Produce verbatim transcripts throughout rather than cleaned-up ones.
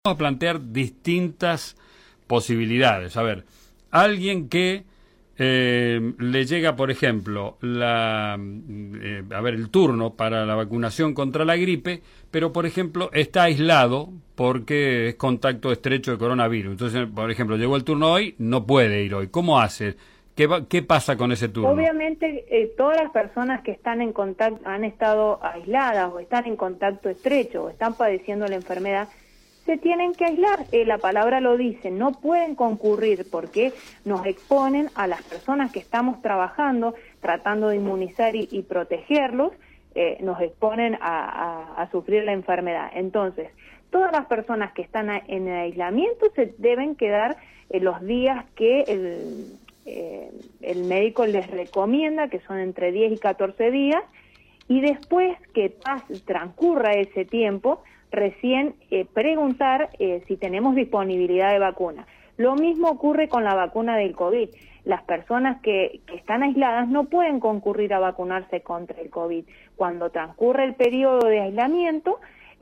Vamos a plantear distintas posibilidades. A ver, alguien que eh, le llega, por ejemplo, la, eh, a ver, el turno para la vacunación contra la gripe, pero, por ejemplo, está aislado porque es contacto estrecho de coronavirus. Entonces, por ejemplo, llegó el turno hoy, no puede ir hoy. ¿Cómo hace? ¿Qué, va, qué pasa con ese turno? Obviamente, eh, todas las personas que están en contacto, han estado aisladas o están en contacto estrecho o están padeciendo la enfermedad, se tienen que aislar. Eh, la palabra lo dice, no pueden concurrir porque nos exponen a las personas que estamos trabajando, tratando de inmunizar y, y protegerlos, eh, nos exponen a, a, a sufrir la enfermedad. Entonces, todas las personas que están a, en aislamiento se deben quedar eh, los días que el, eh, el médico les recomienda, que son entre diez y catorce días, y después que pase, transcurra ese tiempo, recién eh, preguntar eh, si tenemos disponibilidad de vacuna. Lo mismo ocurre con la vacuna del COVID. Las personas que, que están aisladas no pueden concurrir a vacunarse contra el COVID. Cuando transcurre el periodo de aislamiento,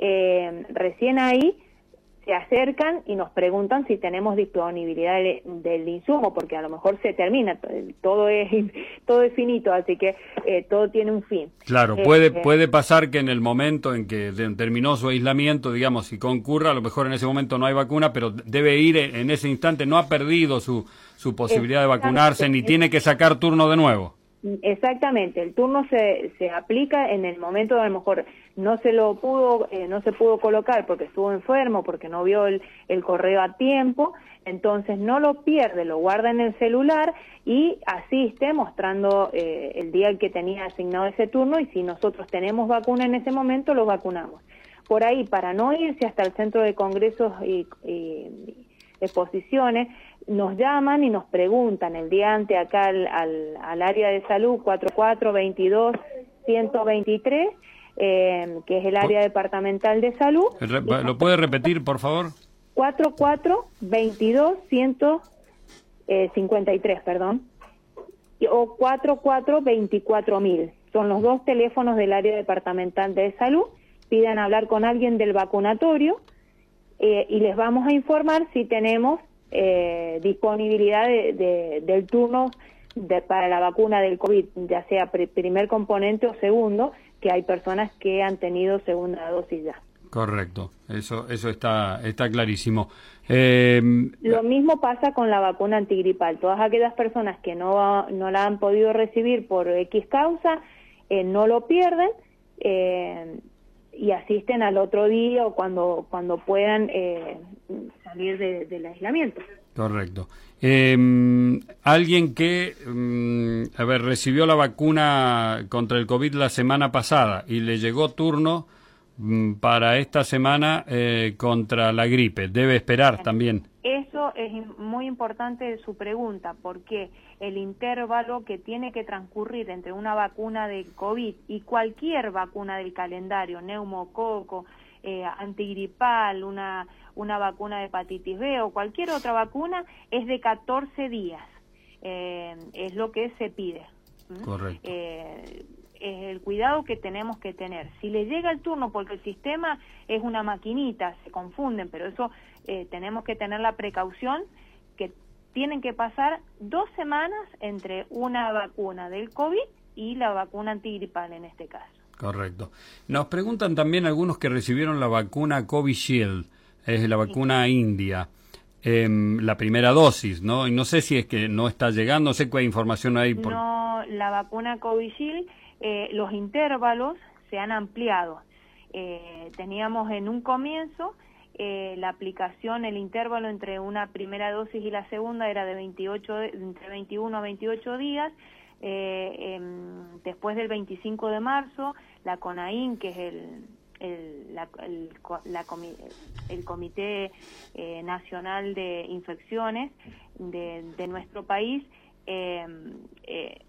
eh, recién ahí se acercan y nos preguntan si tenemos disponibilidad de, del insumo, porque a lo mejor se termina, todo es todo es finito, así que eh, todo tiene un fin. Claro, eh, puede eh, puede pasar que en el momento en que terminó su aislamiento, digamos, si concurra, a lo mejor en ese momento no hay vacuna, pero debe ir en ese instante, no ha perdido su, su posibilidad de vacunarse, ni tiene que sacar turno de nuevo. Exactamente, el turno se, se aplica en el momento, a lo mejor no se lo pudo, eh, no se pudo colocar porque estuvo enfermo, porque no vio el, el correo a tiempo, entonces no lo pierde, lo guarda en el celular y asiste mostrando eh, el día que tenía asignado ese turno, y si nosotros tenemos vacuna en ese momento, lo vacunamos. Por ahí, para no irse hasta el centro de congresos y, y exposiciones, nos llaman y nos preguntan el día antes acá al, al, al área de salud cuatro cuatro veintidós ciento veintitrés, eh, que es el área departamental de salud. ¿Lo puede repetir, por favor? cuatro cuatro veintidós ciento cincuenta y tres, perdón, o cuatro cuatro veinticuatro mil. Son los dos teléfonos del área departamental de salud. Pidan hablar con alguien del vacunatorio eh, y les vamos a informar si tenemos Eh, disponibilidad de, de, del turno de, para la vacuna del COVID, ya sea pr primer componente o segundo, que hay personas que han tenido segunda dosis ya. Correcto, eso eso está está clarísimo. Eh, Lo mismo pasa con la vacuna antigripal. Todas aquellas personas que no, no la han podido recibir por X causa, eh, no lo pierden eh, y asisten al otro día o cuando, cuando puedan eh, salir de, del aislamiento. Correcto. Eh, alguien que, um, a ver, recibió la vacuna contra el COVID la semana pasada y le llegó turno um, para esta semana eh, contra la gripe, ¿debe esperar también? Eso es muy importante su pregunta, porque el intervalo que tiene que transcurrir entre una vacuna de COVID y cualquier vacuna del calendario, neumococo, eh, antigripal, una, una vacuna de hepatitis B o cualquier otra vacuna, es de catorce días. Eh, es lo que se pide. ¿Mm? Correcto. Eh, es el cuidado que tenemos que tener. Si le llega el turno, porque el sistema es una maquinita, se confunden, pero eso eh, tenemos que tener la precaución que tienen que pasar dos semanas entre una vacuna del COVID y la vacuna antigripal en este caso. Correcto. Nos preguntan también algunos que recibieron la vacuna Covishield, es la vacuna sí. india, eh, la primera dosis, ¿no? Y no sé si es que no está llegando, no sé qué información hay. Por... No, la vacuna Covishield, eh, los intervalos se han ampliado. Eh, teníamos en un comienzo eh, la aplicación, el intervalo entre una primera dosis y la segunda era de veintiocho, entre veintiuno a veintiocho días. Eh, eh, después del veinticinco de marzo, la CONAIN, que es el, el, la, el, la comi, el Comité eh, Nacional de Infecciones de, de nuestro país, eh, eh,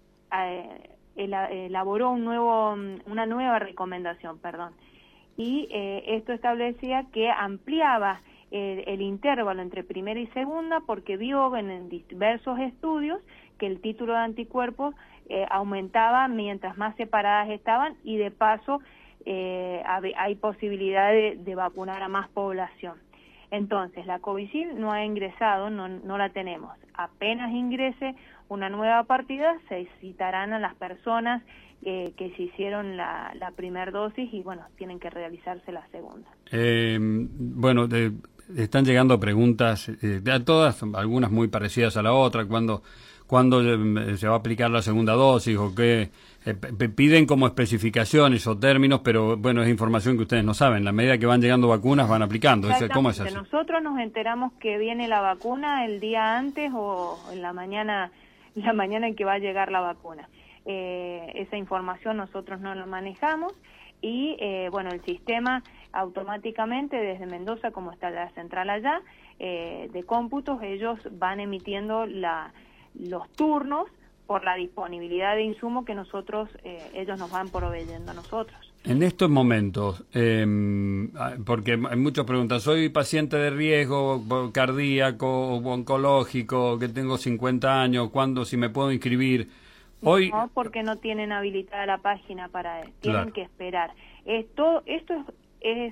eh, elaboró un nuevo, una nueva recomendación, perdón, y eh, esto establecía que ampliaba el, el intervalo entre primera y segunda porque vio en diversos estudios que el título de anticuerpos eh, aumentaba mientras más separadas estaban y de paso eh, hay posibilidad de, de vacunar a más población. Entonces, la Covishield no ha ingresado, no, no la tenemos. Apenas ingrese una nueva partida, se citarán a las personas eh, que se hicieron la, la primera dosis y, bueno, tienen que realizarse la segunda. Eh, bueno, de, están llegando preguntas, eh, a todas, algunas muy parecidas a la otra, cuando cuándo se va a aplicar la segunda dosis o qué. Eh, piden como especificaciones o términos, pero bueno, es información que ustedes no saben. La medida que van llegando vacunas van aplicando. ¿Cómo es así? Nosotros nos enteramos que viene la vacuna el día antes o en la mañana, la mañana en que va a llegar la vacuna. Eh, esa información nosotros no la manejamos y eh, bueno, el sistema automáticamente desde Mendoza, como está la central allá, eh, de cómputos, ellos van emitiendo la, los turnos por la disponibilidad de insumo que nosotros, eh, ellos nos van proveyendo a nosotros. En estos momentos, eh, porque hay muchas preguntas, soy paciente de riesgo cardíaco o oncológico, que tengo cincuenta años, ¿cuándo, si me puedo inscribir? Hoy... No, porque no tienen habilitada la página para él, tienen claro. que esperar. Esto, esto es, es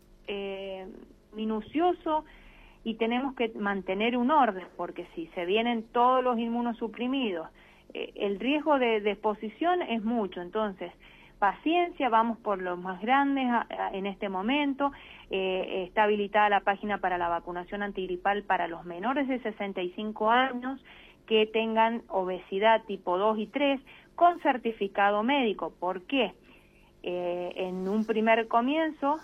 eh, minucioso y tenemos que mantener un orden, porque si se vienen todos los inmunosuprimidos, eh, el riesgo de, de exposición es mucho. Entonces, paciencia, vamos por los más grandes a, a, en este momento. Eh, está habilitada la página para la vacunación antigripal para los menores de sesenta y cinco años que tengan obesidad tipo dos y tres con certificado médico. ¿Por qué? Eh, en un primer comienzo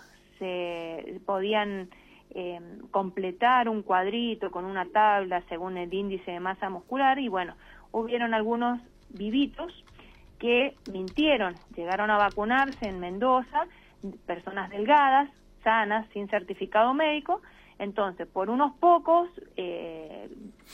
se podían eh, completar un cuadrito con una tabla según el índice de masa muscular y bueno, hubieron algunos vivitos que mintieron, llegaron a vacunarse en Mendoza, personas delgadas, sanas, sin certificado médico. Entonces, por unos pocos eh,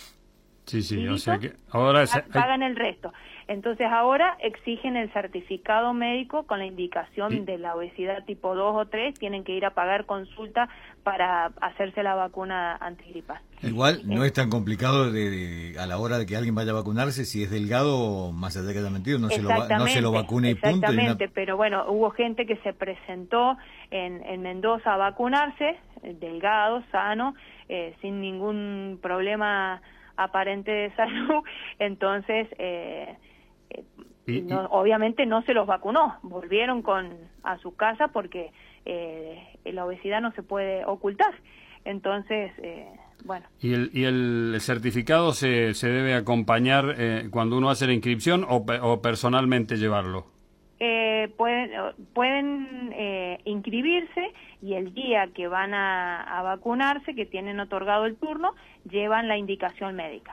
sí, sí, o sea que ahora es, pagan el resto. Entonces ahora exigen el certificado médico con la indicación ¿sí? de la obesidad tipo dos o tres, tienen que ir a pagar consulta para hacerse la vacuna antigripal. Igual no es tan complicado de, de, a la hora de que alguien vaya a vacunarse, si es delgado, más allá de que haya mentido, no se lo, no se lo vacune y punto. Exactamente, y una... pero bueno, hubo gente que se presentó en, en Mendoza a vacunarse, delgado, sano, eh, sin ningún problema aparente de salud, entonces eh, eh, y, no, obviamente no se los vacunó, volvieron con a su casa porque eh, la obesidad no se puede ocultar, entonces eh, bueno. ¿Y el, y el certificado se, se debe acompañar eh, cuando uno hace la inscripción o, o personalmente llevarlo? Eh, pueden pueden eh, inscribirse y el día que van a, a vacunarse, que tienen otorgado el turno, llevan la indicación médica.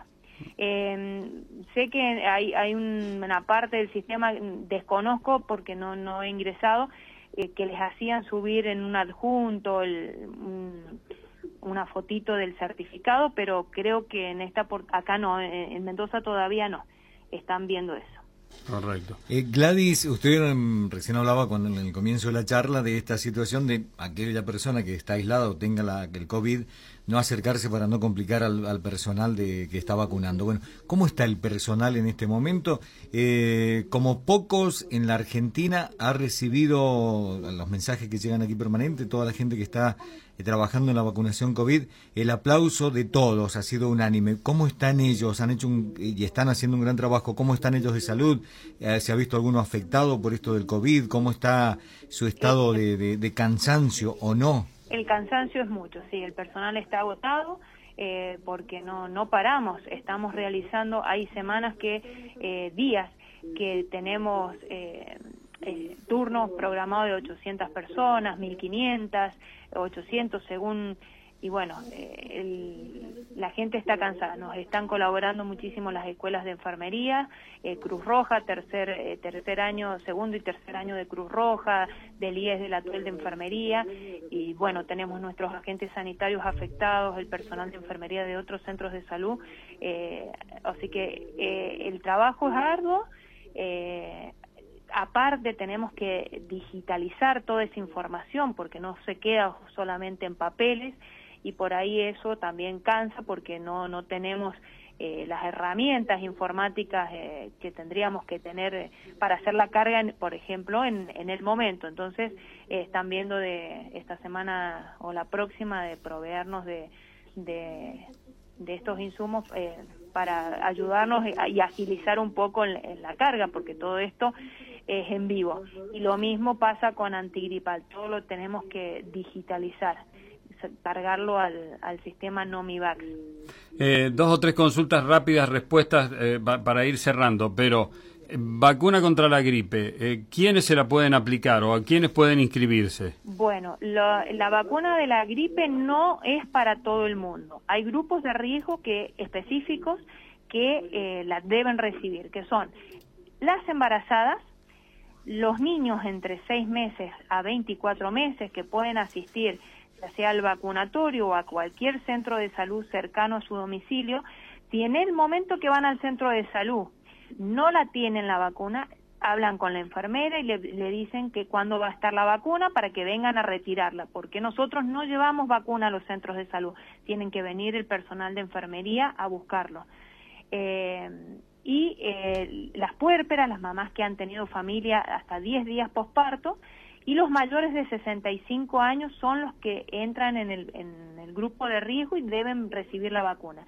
Eh, sé que hay, hay un, una parte del sistema, desconozco porque no, no he ingresado, eh, que les hacían subir en un adjunto el, un, una fotito del certificado, pero creo que en esta por, acá no, en, en Mendoza todavía no, están viendo eso. Correcto. Eh, Gladys, usted um, recién hablaba cuando en el comienzo de la charla de esta situación de aquella persona que está aislada o tenga la, el COVID, no acercarse para no complicar al, al personal de que está vacunando. Bueno, ¿cómo está el personal en este momento? Eh, como pocos en la Argentina ha recibido los mensajes que llegan aquí permanente, toda la gente que está eh, trabajando en la vacunación COVID, el aplauso de todos ha sido unánime. ¿Cómo están ellos? Han hecho un, y están haciendo un gran trabajo. ¿Cómo están ellos de salud? Eh, ¿Se ha visto alguno afectado por esto del COVID? ¿Cómo está su estado de, de, de cansancio o no? El cansancio es mucho, sí, el personal está agotado eh, porque no no paramos, estamos realizando, hay semanas que, eh, días que tenemos eh, eh, turnos programados de ochocientas personas, mil quinientas, ochocientos según, y bueno, eh, el, la gente está cansada, nos están colaborando muchísimo las escuelas de enfermería, eh, Cruz Roja, tercer eh, tercer año, segundo y tercer año de Cruz Roja, del I E S de la Tuel de Enfermería, y bueno, tenemos nuestros agentes sanitarios afectados, el personal de enfermería de otros centros de salud, eh, así que eh, el trabajo es arduo, eh, aparte tenemos que digitalizar toda esa información porque no se queda solamente en papeles y por ahí eso también cansa porque no no tenemos eh, las herramientas informáticas eh, que tendríamos que tener eh, para hacer la carga, en, por ejemplo, en, en el momento. Entonces, eh, están viendo de esta semana o la próxima de proveernos de, de, de estos insumos eh, para ayudarnos y agilizar un poco en, en la carga, porque todo esto es en vivo. Y lo mismo pasa con antigripal, todo lo tenemos que digitalizar, cargarlo al, al sistema Nomivax. Eh, dos o tres consultas rápidas, respuestas eh, para ir cerrando, pero eh, vacuna contra la gripe, eh, ¿quiénes se la pueden aplicar o a quiénes pueden inscribirse? Bueno, lo, la vacuna de la gripe no es para todo el mundo. Hay grupos de riesgo que específicos que eh, la deben recibir, que son las embarazadas, los niños entre seis meses a veinticuatro meses que pueden asistir ya sea al vacunatorio o a cualquier centro de salud cercano a su domicilio. Si en el momento que van al centro de salud no la tienen la vacuna, hablan con la enfermera y le, le dicen que cuándo va a estar la vacuna para que vengan a retirarla, porque nosotros no llevamos vacuna a los centros de salud, tienen que venir el personal de enfermería a buscarlo. Eh, y eh, las puérperas, las mamás que han tenido familia hasta diez días posparto, y los mayores de sesenta y cinco años son los que entran en el, en el grupo de riesgo y deben recibir la vacuna.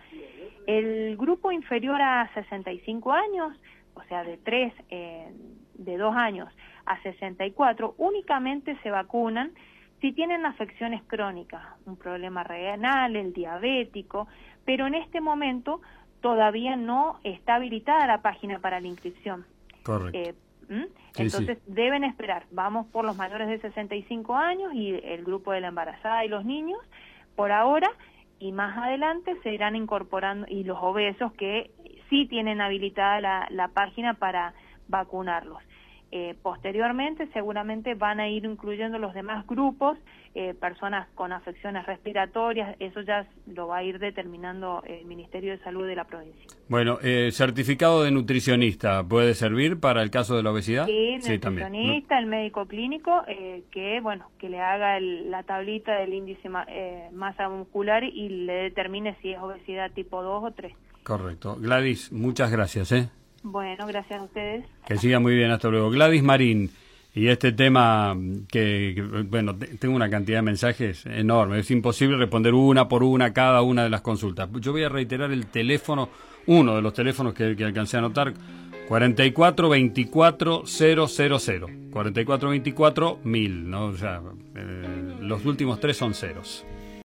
El grupo inferior a sesenta y cinco años, o sea, de tres, eh, de dos años a sesenta y cuatro, únicamente se vacunan si tienen afecciones crónicas, un problema renal, el diabético, pero en este momento todavía no está habilitada la página para la inscripción. Correcto. Eh, ¿Mm? Sí, Entonces sí. deben esperar. Vamos por los mayores de sesenta y cinco años y el grupo de la embarazada y los niños por ahora, y más adelante se irán incorporando, y los obesos que sí tienen habilitada la, la página para vacunarlos. Eh, posteriormente seguramente van a ir incluyendo los demás grupos, eh, personas con afecciones respiratorias, eso ya lo va a ir determinando el Ministerio de Salud de la provincia. Bueno, eh, certificado de nutricionista, ¿puede servir para el caso de la obesidad? Sí, el sí, nutricionista, también. el médico clínico, eh, que bueno, que le haga el, la tablita del índice ma, eh, masa muscular y le determine si es obesidad tipo dos o tres. Correcto. Gladys, muchas gracias, ¿eh? Bueno, gracias a ustedes. Que siga muy bien, hasta luego. Gladys Marín, y este tema que, que bueno, tengo una cantidad de mensajes enorme, es imposible responder una por una cada una de las consultas. Yo voy a reiterar el teléfono, uno de los teléfonos que, que alcancé a anotar, cuarenta y cuatro veinticuatro cero cero cero, cuarenta y cuatro veinticuatro mil, ¿no? O sea, eh, los últimos tres son ceros.